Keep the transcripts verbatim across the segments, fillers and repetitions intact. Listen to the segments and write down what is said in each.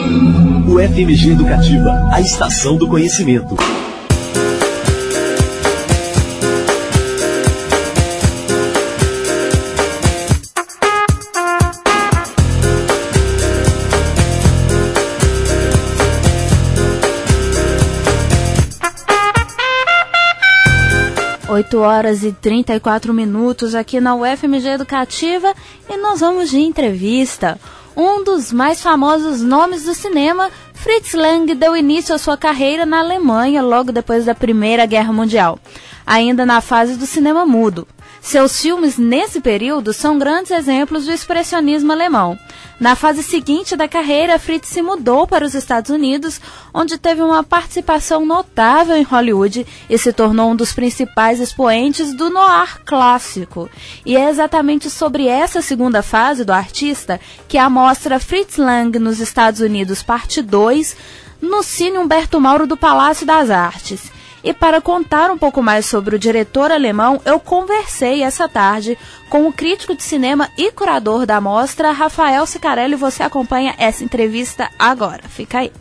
O F M G Educativa, a estação do conhecimento. oito horas e trinta e quatro minutos aqui na U F M G Educativa e nós vamos de entrevista. Um dos mais famosos nomes do cinema, Fritz Lang, deu início à sua carreira na Alemanha logo depois da Primeira Guerra Mundial, ainda na fase do cinema mudo. Seus filmes nesse período são grandes exemplos do expressionismo alemão. Na fase seguinte da carreira, Fritz se mudou para os Estados Unidos, onde teve uma participação notável em Hollywood e se tornou um dos principais expoentes do noir clássico. E é exatamente sobre essa segunda fase do artista que a mostra Fritz Lang nos Estados Unidos, parte dois, no Cine Humberto Mauro do Palácio das Artes. E para contar um pouco mais sobre o diretor alemão, eu conversei essa tarde com o crítico de cinema e curador da mostra, Rafael Cicarelli. Você acompanha essa entrevista agora. Fica aí.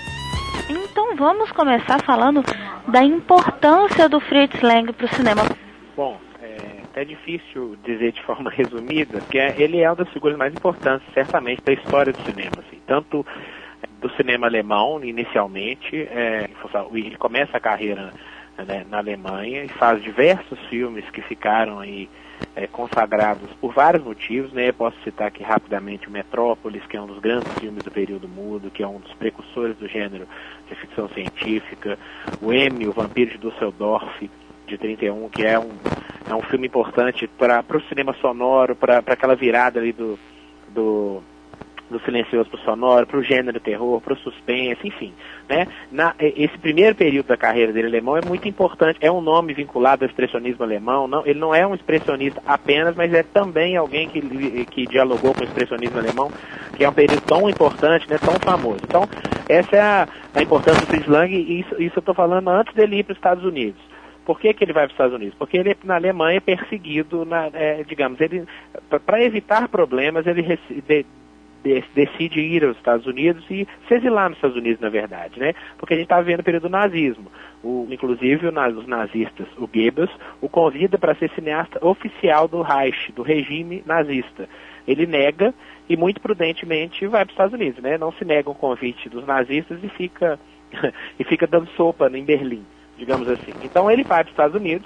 Então vamos começar falando da importância do Fritz Lang para o cinema. Bom, é até difícil dizer de forma resumida, porque ele é uma das figuras mais importantes, certamente, da história do cinema. Assim, tanto do cinema alemão, inicialmente, é, ele começa a carreira, né, na Alemanha e faz diversos filmes que ficaram aí é, consagrados por vários motivos, né? Eu posso citar aqui rapidamente o Metrópolis, que é um dos grandes filmes do período mudo, que é um dos precursores do gênero de ficção científica, o M, o Vampiro de Düsseldorf, de trinta e um, que é um, é um filme importante para o cinema sonoro, para aquela virada ali do... do do silencioso para o sonoro, para o gênero terror, para o suspense, enfim, né? Na, esse primeiro período da carreira dele alemão é muito importante, é um nome vinculado ao expressionismo alemão, não, ele não é um expressionista apenas, mas é também alguém que, que dialogou com o expressionismo alemão, que é um período tão importante, né, tão famoso. Então, essa é a, a importância do Fritz Lang, e isso, isso eu estou falando antes dele ir para os Estados Unidos. Por que que ele vai para os Estados Unidos? Porque ele, na Alemanha, é perseguido, na, é, digamos, ele, para evitar problemas, ele de, decide ir aos Estados Unidos e se exilar nos Estados Unidos, na verdade, né? Porque a gente está vendo o período do nazismo. O, inclusive, o, os nazistas, o Goebbels, o convida para ser cineasta oficial do Reich, do regime nazista. Ele nega e, muito prudentemente, vai para os Estados Unidos, né? Não se nega o convite dos nazistas e fica, e fica dando sopa em Berlim, digamos assim. Então, ele vai para os Estados Unidos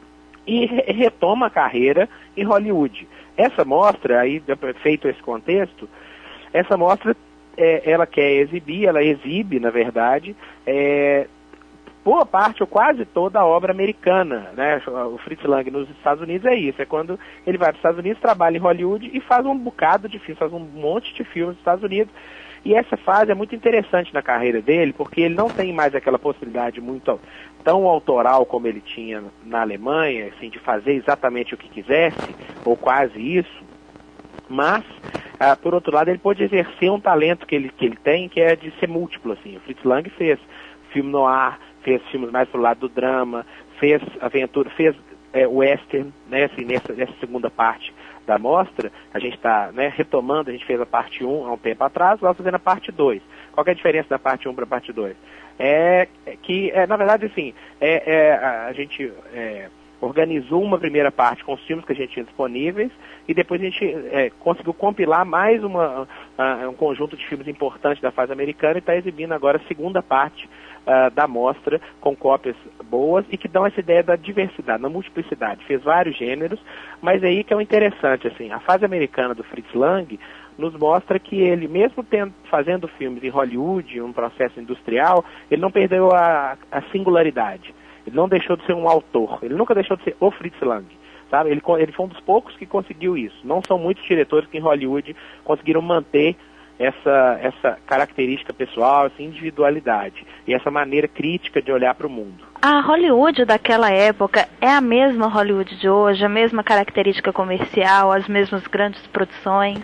e re retoma a carreira em Hollywood. Essa mostra, aí, feito esse contexto, essa mostra, é, ela quer exibir, ela exibe, na verdade, é, boa parte ou quase toda a obra americana, né? O Fritz Lang nos Estados Unidos é isso, é quando ele vai para os Estados Unidos, trabalha em Hollywood e faz um bocado de filmes, faz um monte de filmes nos Estados Unidos. E essa fase é muito interessante na carreira dele, porque ele não tem mais aquela possibilidade muito tão autoral como ele tinha na Alemanha, assim, de fazer exatamente o que quisesse, ou quase isso, mas, ah, por outro lado, ele pode exercer um talento que ele, que ele tem, que é de ser múltiplo, assim. O Fritz Lang fez filme noir, fez filmes mais pro lado do drama, fez aventura, fez é, western, né, assim, nessa, nessa segunda parte da mostra, a gente está, né, retomando, a gente fez a parte um há um tempo atrás, nós fazendo a parte dois. Qual que é a diferença da parte um para a parte dois? É que, é, na verdade, assim, é, é, a, a gente é, organizou uma primeira parte com os filmes que a gente tinha disponíveis e depois a gente é, conseguiu compilar mais uma, uh, um conjunto de filmes importantes da fase americana e está exibindo agora a segunda parte uh, da mostra com cópias boas e que dão essa ideia da diversidade, da multiplicidade. Fez vários gêneros, mas aí que é o interessante, assim, a fase americana do Fritz Lang nos mostra que ele, mesmo tendo, fazendo filmes em Hollywood, um processo industrial, ele não perdeu a, a singularidade. Ele não deixou de ser um autor. Ele nunca deixou de ser o Fritz Lang. Sabe? Ele, ele foi um dos poucos que conseguiu isso. Não são muitos diretores que em Hollywood conseguiram manter essa, essa característica pessoal, essa individualidade e essa maneira crítica de olhar para o mundo. A Hollywood daquela época é a mesma Hollywood de hoje, a mesma característica comercial, as mesmas grandes produções?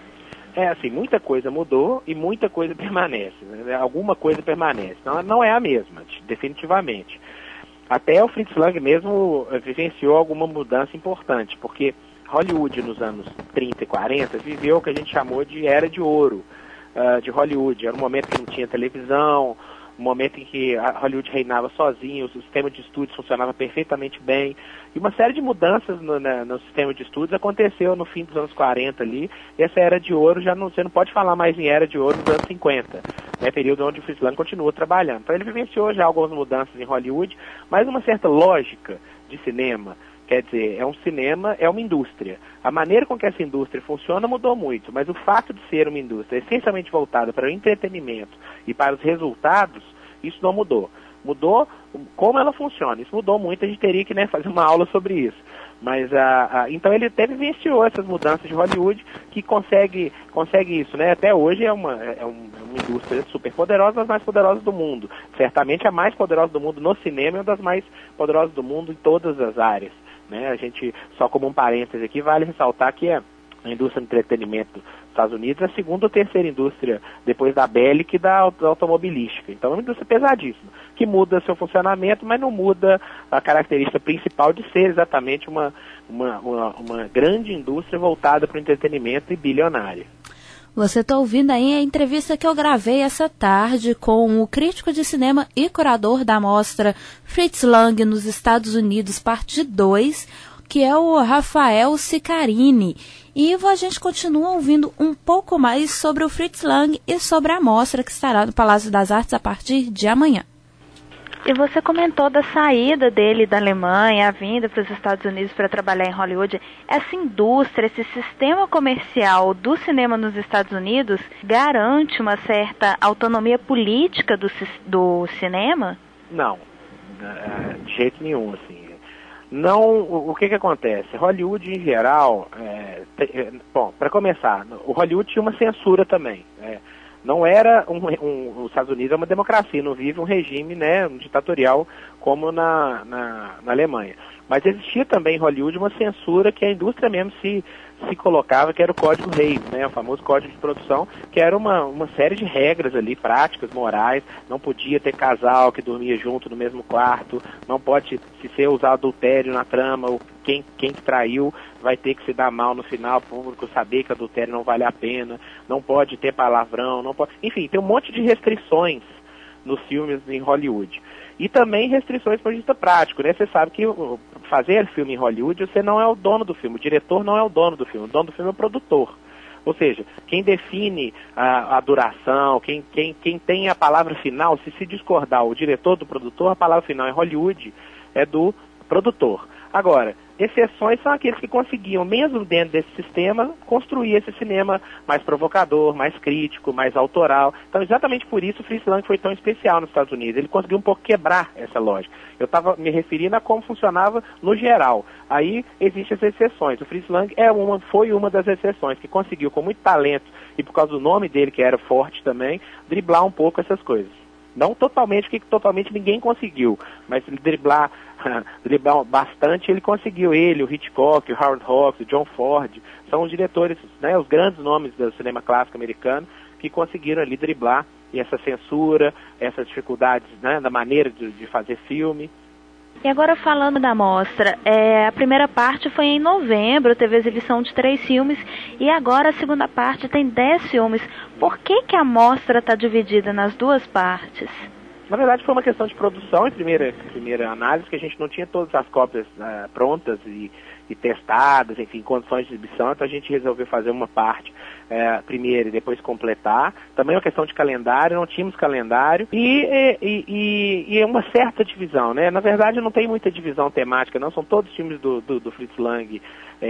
É assim, muita coisa mudou e muita coisa permanece, né? Alguma coisa permanece. Não, não é a mesma, definitivamente. Até o Fritz Lang mesmo vivenciou alguma mudança importante, porque Hollywood nos anos trinta e quarenta viveu o que a gente chamou de era de ouro. uh, de Hollywood. Era um momento que não tinha televisão, um momento em que a Hollywood reinava sozinho, o sistema de estúdios funcionava perfeitamente bem, e uma série de mudanças no, na, no sistema de estúdios aconteceu no fim dos anos quarenta ali, e essa era de ouro, já não, você não pode falar mais em era de ouro dos anos cinquenta, né, período onde o Fritz Lang continua trabalhando. Então ele vivenciou já algumas mudanças em Hollywood, mas uma certa lógica de cinema. Quer dizer, é um cinema, é uma indústria. A maneira com que essa indústria funciona mudou muito, mas o fato de ser uma indústria essencialmente voltada para o entretenimento e para os resultados, isso não mudou. Mudou como ela funciona. Isso mudou muito, a gente teria que, né, fazer uma aula sobre isso. Mas, a, a, então ele até vivenciou essas mudanças de Hollywood, que consegue, consegue isso, né? Até hoje é uma, é uma indústria super poderosa, das mais poderosas do mundo. Certamente a mais poderosa do mundo no cinema e uma das mais poderosas do mundo em todas as áreas. Né? A gente, só como um parêntese aqui, vale ressaltar que é a indústria de entretenimento dos Estados Unidos é a segunda ou terceira indústria, depois da bélica e da automobilística. Então é uma indústria pesadíssima, que muda seu funcionamento, mas não muda a característica principal de ser exatamente uma, uma, uma, uma grande indústria voltada para o entretenimento e bilionária. Você está ouvindo aí a entrevista que eu gravei essa tarde com o crítico de cinema e curador da mostra Fritz Lang nos Estados Unidos, parte dois, que é o Rafael Sicarini. E a gente continua ouvindo um pouco mais sobre o Fritz Lang e sobre a mostra que estará no Palácio das Artes a partir de amanhã. E você comentou da saída dele da Alemanha, a vinda para os Estados Unidos para trabalhar em Hollywood. Essa indústria, esse sistema comercial do cinema nos Estados Unidos garante uma certa autonomia política do, do cinema? Não, de jeito nenhum, assim. Não, o, o que que acontece? Hollywood, em geral, é, te, bom, para começar, o Hollywood tinha uma censura também, né? Não era um, um, os Estados Unidos é uma democracia, não vive um regime, né, um ditatorial como na, na, na Alemanha. Mas existia também em Hollywood uma censura que a indústria mesmo se, se colocava, que era o Código Reis, né, o famoso Código de Produção, que era uma, uma série de regras ali, práticas, morais. Não podia ter casal que dormia junto no mesmo quarto, não pode se ser usado adultério na trama, ou quem, quem que traiu vai ter que se dar mal no final, o público saber que adultério não vale a pena, não pode ter palavrão, não pode... Enfim, tem um monte de restrições nos filmes em Hollywood. E também restrições do ponto de vista prático, né? Você sabe que fazer filme em Hollywood, você não é o dono do filme, o diretor não é o dono do filme, o dono do filme é o produtor. Ou seja, quem define a, a duração, quem, quem, quem tem a palavra final, se se discordar o diretor do produtor, a palavra final em Hollywood é do produtor. Agora, exceções são aqueles que conseguiam, mesmo dentro desse sistema, construir esse cinema mais provocador, mais crítico, mais autoral. Então, exatamente por isso o Fritz Lang foi tão especial nos Estados Unidos. Ele conseguiu um pouco quebrar essa lógica. Eu estava me referindo a como funcionava no geral. Aí existem as exceções. O Fritz Lang é uma, foi uma das exceções, que conseguiu, com muito talento, e por causa do nome dele, que era forte também, driblar um pouco essas coisas. Não totalmente, porque totalmente ninguém conseguiu, mas driblar, driblar bastante ele conseguiu. Ele, o Hitchcock, o Howard Hawks, o John Ford, são os diretores, né, os grandes nomes do cinema clássico americano que conseguiram ali driblar essa censura, essas dificuldades, né, da maneira de, de fazer filme. E agora falando da mostra, é, a primeira parte foi em novembro, teve exibição de três filmes, e agora a segunda parte tem dez filmes. Por que que a mostra está dividida nas duas partes? Na verdade foi uma questão de produção, em primeira, primeira análise, que a gente não tinha todas as cópias uh, prontas e, e testadas, enfim, em condições de exibição, então a gente resolveu fazer uma parte uh, primeiro e depois completar. Também é uma questão de calendário, não tínhamos calendário, e, e, e, e uma certa divisão, né? Na verdade não tem muita divisão temática, não, são todos filmes do, do, do Fritz Lang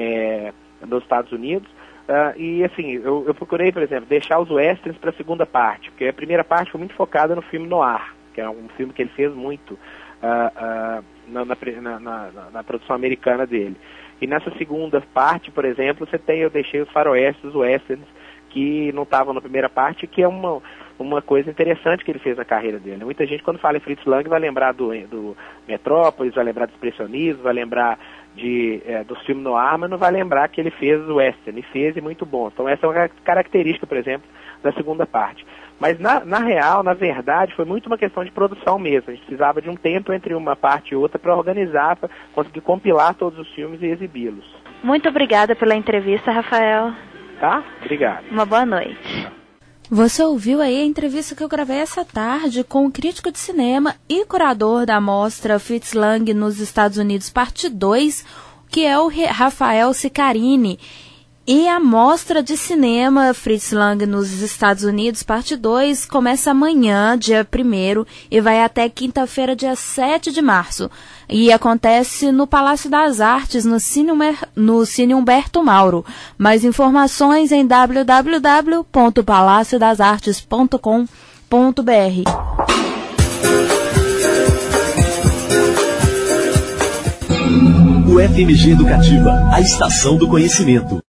é, dos Estados Unidos. Uh, e assim, eu, eu procurei, por exemplo, deixar os westerns para a segunda parte, porque a primeira parte foi muito focada no filme noir, que é um filme que ele fez muito uh, uh, na, na, na, na produção americana dele. E nessa segunda parte, por exemplo, você tem, eu deixei os faroestes, os westerns, que não estavam na primeira parte, que é uma, uma coisa interessante que ele fez na carreira dele. Muita gente, quando fala em Fritz Lang, vai lembrar do, do Metrópolis, vai lembrar do expressionismo, vai lembrar de, é, do filme noir, mas não vai lembrar que ele fez o western, e fez e muito bom. Então essa é uma característica, por exemplo, da segunda parte. Mas na, na real, na verdade, foi muito uma questão de produção mesmo. A gente precisava de um tempo entre uma parte e outra para organizar, para conseguir compilar todos os filmes e exibi-los. Muito obrigada pela entrevista, Rafael. Tá? Obrigado. Uma boa noite. Você ouviu aí a entrevista que eu gravei essa tarde com o crítico de cinema e curador da mostra Fritz Lang nos Estados Unidos, parte dois, que é o Rafael Sicarini. E a mostra de cinema Fritz Lang nos Estados Unidos, parte dois, começa amanhã, dia primeiro, e vai até quinta-feira, dia sete de março. E acontece no Palácio das Artes, no Cine, no Cine Humberto Mauro. Mais informações em w w w ponto palácio das artes ponto com ponto b r. O F M G Educativa, a estação do conhecimento.